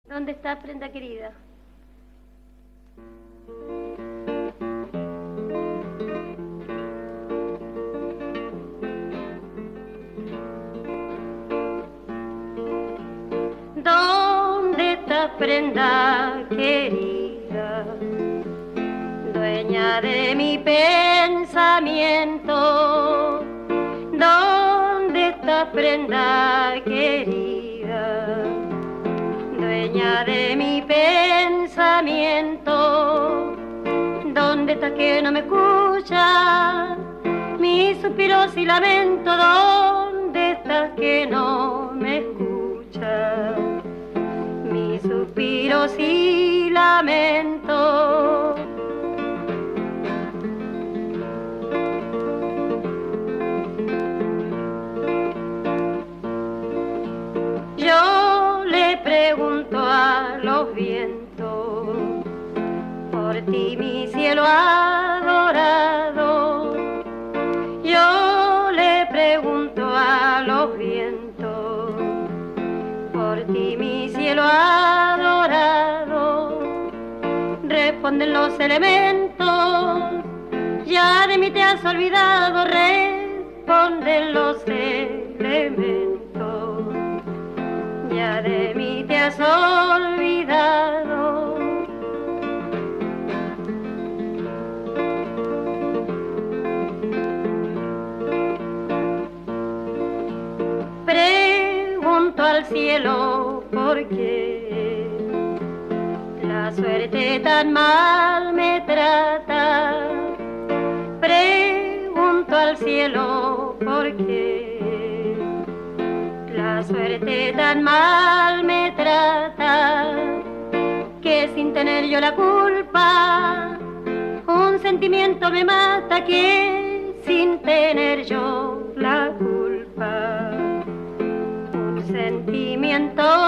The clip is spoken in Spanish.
¿Dónde está, prenda querida? ¿Dónde está, prenda querida? Dueña de mi pensamiento. ¿Dónde está, prenda querida? Dueña de mi pensamiento. ¿Dónde está que no me escucha mis suspiros y lamento? ¿Dónde está que no me escucha mis suspiros y lamento? Yo le pregunto a los vientos por ti, mi cielo adorado. Yo le pregunto a los vientos por ti, mi cielo adorado. Responden los elementos, ya de mí te has olvidado. Responden los elementos, ya de mí te has olvidado. Pregunto al cielo por qué la suerte tan mal me trata. Pregunto al cielo por qué la suerte tan mal me trata, que sin tener yo la culpa un sentimiento me mata, que sin tener yo la culpa un sentimiento